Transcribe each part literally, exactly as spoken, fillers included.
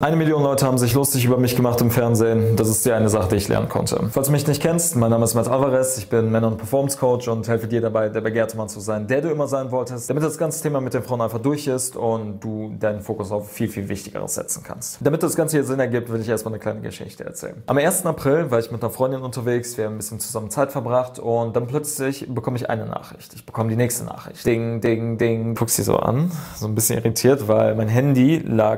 Eine Million Leute haben sich lustig über mich gemacht im Fernsehen. Das ist die eine Sache, die ich lernen konnte. Falls du mich nicht kennst, mein Name ist Matt Alvarez. Ich bin Männer- und Performance Coach und helfe dir dabei, der begehrte Mann zu sein, der du immer sein wolltest, damit das ganze Thema mit den Frauen einfach durch ist und du deinen Fokus auf viel, viel Wichtigeres setzen kannst. Damit das Ganze hier Sinn ergibt, will ich erstmal eine kleine Geschichte erzählen. Am ersten April war ich mit einer Freundin unterwegs, wir haben ein bisschen zusammen Zeit verbracht und dann plötzlich bekomme ich eine Nachricht. Ich bekomme die nächste Nachricht. Ding, ding, ding. Guck sie so an, so ein bisschen irritiert, weil mein Handy lag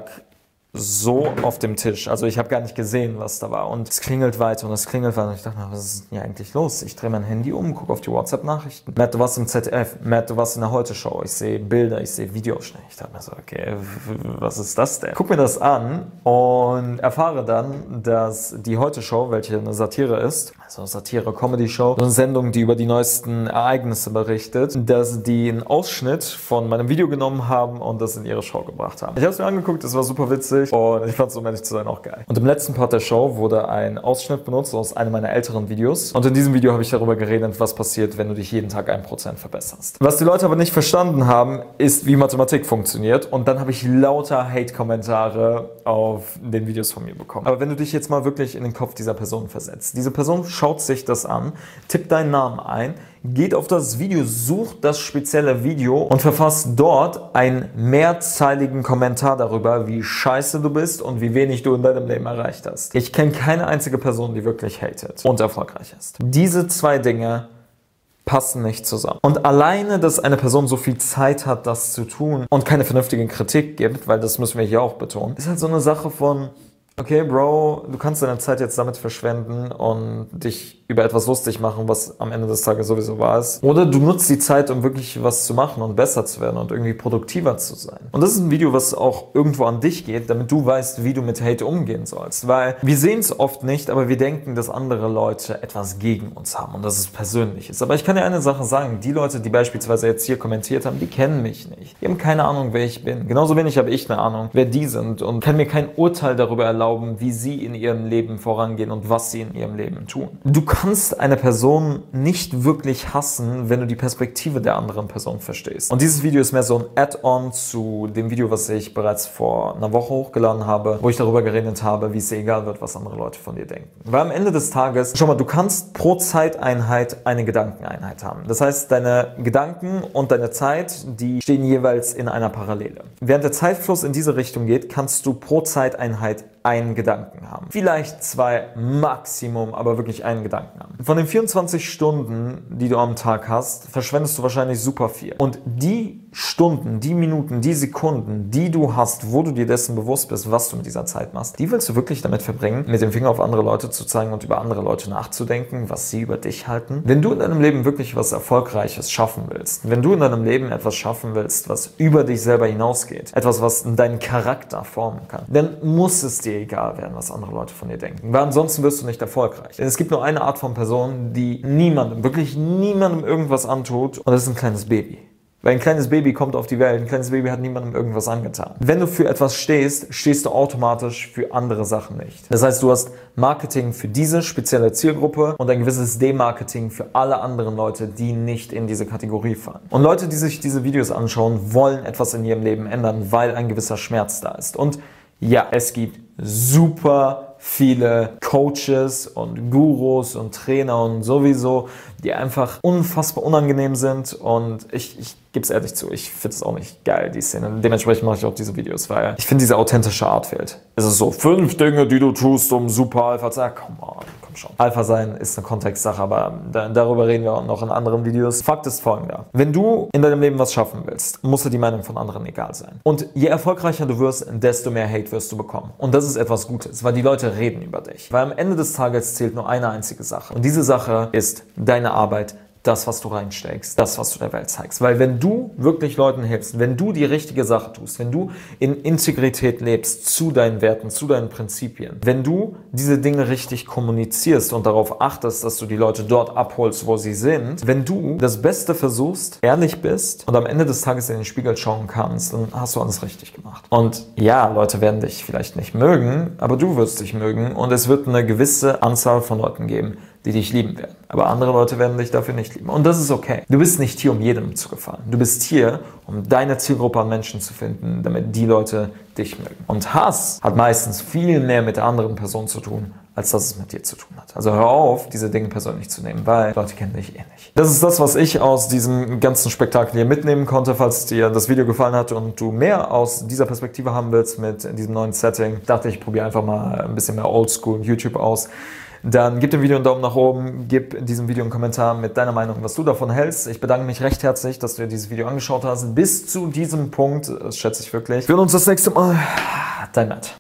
so auf dem Tisch. Also ich habe gar nicht gesehen, was da war. Und es klingelt weiter und es klingelt weiter. Und ich dachte mir, was ist denn hier eigentlich los? Ich drehe mein Handy um, gucke auf die WhatsApp-Nachrichten. Matt, du warst im Z D F. Matt, du warst in der Heute-Show. Ich sehe Bilder, ich sehe Videoausschnitte. Ich dachte mir so, okay, was ist das denn? Guck mir das an und erfahre dann, dass die Heute-Show, welche eine Satire ist, also Satire-Comedy-Show, eine Sendung, die über die neuesten Ereignisse berichtet, dass die einen Ausschnitt von meinem Video genommen haben und das in ihre Show gebracht haben. Ich habe es mir angeguckt, es war super witzig. Und ich fand es, um ehrlich zu sein, auch geil. Und im letzten Part der Show wurde ein Ausschnitt benutzt aus einem meiner älteren Videos. Und in diesem Video habe ich darüber geredet, was passiert, wenn du dich jeden Tag ein Prozent verbesserst. Was die Leute aber nicht verstanden haben, ist, wie Mathematik funktioniert. Und dann habe ich lauter Hate-Kommentare auf den Videos von mir bekommen. Aber wenn du dich jetzt mal wirklich in den Kopf dieser Person versetzt. Diese Person schaut sich das an, tippt deinen Namen ein, geht auf das Video, sucht das spezielle Video und verfasst dort einen mehrzeiligen Kommentar darüber, wie scheiße du bist und wie wenig du in deinem Leben erreicht hast. Ich kenne keine einzige Person, die wirklich hatet und erfolgreich ist. Diese zwei Dinge passen nicht zusammen. Und alleine, dass eine Person so viel Zeit hat, das zu tun und keine vernünftige Kritik gibt, weil das müssen wir hier auch betonen, ist halt so eine Sache von: Okay, Bro, du kannst deine Zeit jetzt damit verschwenden und dich über etwas lustig machen, was am Ende des Tages sowieso wahr ist. Oder du nutzt die Zeit, um wirklich was zu machen und besser zu werden und irgendwie produktiver zu sein. Und das ist ein Video, was auch irgendwo an dich geht, damit du weißt, wie du mit Hate umgehen sollst. Weil wir sehen es oft nicht, aber wir denken, dass andere Leute etwas gegen uns haben und dass es persönlich ist. Aber ich kann dir eine Sache sagen, die Leute, die beispielsweise jetzt hier kommentiert haben, die kennen mich nicht. Die haben keine Ahnung, wer ich bin. Genauso wenig habe ich eine Ahnung, wer die sind und kann mir kein Urteil darüber erlauben, wie sie in ihrem Leben vorangehen und was sie in ihrem Leben tun. Du kannst eine Person nicht wirklich hassen, wenn du die Perspektive der anderen Person verstehst. Und dieses Video ist mehr so ein Add-on zu dem Video, was ich bereits vor einer Woche hochgeladen habe, wo ich darüber geredet habe, wie es dir egal wird, was andere Leute von dir denken. Weil am Ende des Tages, schau mal, du kannst pro Zeiteinheit eine Gedankeneinheit haben. Das heißt, deine Gedanken und deine Zeit, die stehen jeweils in einer Parallele. Während der Zeitfluss in diese Richtung geht, kannst du pro Zeiteinheit einen Gedanken haben. Vielleicht zwei Maximum, aber wirklich einen Gedanken haben. Von den vierundzwanzig Stunden, die du am Tag hast, verschwendest du wahrscheinlich super viel. Und die Stunden, die Minuten, die Sekunden, die du hast, wo du dir dessen bewusst bist, was du mit dieser Zeit machst, die willst du wirklich damit verbringen, mit dem Finger auf andere Leute zu zeigen und über andere Leute nachzudenken, was sie über dich halten. Wenn du in deinem Leben wirklich was Erfolgreiches schaffen willst, wenn du in deinem Leben etwas schaffen willst, was über dich selber hinausgeht, etwas, was deinen Charakter formen kann, dann muss es dir egal werden, was andere Leute von dir denken. Weil ansonsten wirst du nicht erfolgreich. Denn es gibt nur eine Art von Person, die niemandem, wirklich niemandem irgendwas antut, und das ist ein kleines Baby. Weil ein kleines Baby kommt auf die Welt, ein kleines Baby hat niemandem irgendwas angetan. Wenn du für etwas stehst, stehst du automatisch für andere Sachen nicht. Das heißt, du hast Marketing für diese spezielle Zielgruppe und ein gewisses Demarketing für alle anderen Leute, die nicht in diese Kategorie fallen. Und Leute, die sich diese Videos anschauen, wollen etwas in ihrem Leben ändern, weil ein gewisser Schmerz da ist. Und ja, es gibt super viele Coaches und Gurus und Trainer und sowieso, die einfach unfassbar unangenehm sind, und ich, ich gebe es ehrlich zu, ich finde es auch nicht geil, die Szene. Dementsprechend mache ich auch diese Videos, weil ich finde, diese authentische Art fehlt. Es ist so, fünf Dinge, die du tust, um super Alpha zu sein. Komm on, komm schon. Alpha sein ist eine Kontextsache, aber da, darüber reden wir auch noch in anderen Videos. Fakt ist folgender: Wenn du in deinem Leben was schaffen willst, muss dir die Meinung von anderen egal sein. Und je erfolgreicher du wirst, desto mehr Hate wirst du bekommen. Und das ist etwas Gutes, weil die Leute reden über dich. Weil am Ende des Tages zählt nur eine einzige Sache. Und diese Sache ist deine Arbeit, das, was du reinsteckst, das, was du der Welt zeigst. Weil wenn du wirklich Leuten hilfst, wenn du die richtige Sache tust, wenn du in Integrität lebst zu deinen Werten, zu deinen Prinzipien, wenn du diese Dinge richtig kommunizierst und darauf achtest, dass du die Leute dort abholst, wo sie sind, wenn du das Beste versuchst, ehrlich bist und am Ende des Tages in den Spiegel schauen kannst, dann hast du alles richtig gemacht. Und ja, Leute werden dich vielleicht nicht mögen, aber du wirst dich mögen, und es wird eine gewisse Anzahl von Leuten geben, die dich lieben werden. Aber andere Leute werden dich dafür nicht lieben. Und das ist okay. Du bist nicht hier, um jedem zu gefallen. Du bist hier, um deine Zielgruppe an Menschen zu finden, damit die Leute dich mögen. Und Hass hat meistens viel mehr mit der anderen Person zu tun, als dass es mit dir zu tun hat. Also hör auf, diese Dinge persönlich zu nehmen, weil Leute kennen dich eh nicht. Das ist das, was ich aus diesem ganzen Spektakel hier mitnehmen konnte. Falls dir das Video gefallen hat und du mehr aus dieser Perspektive haben willst mit diesem neuen Setting, dachte ich, probiere einfach mal ein bisschen mehr Oldschool YouTube aus. Dann gib dem Video einen Daumen nach oben, gib diesem Video einen Kommentar mit deiner Meinung, was du davon hältst. Ich bedanke mich recht herzlich, dass du dir dieses Video angeschaut hast. Bis zu diesem Punkt, das schätze ich wirklich. Wir sehen uns das nächste Mal. Dein Matt.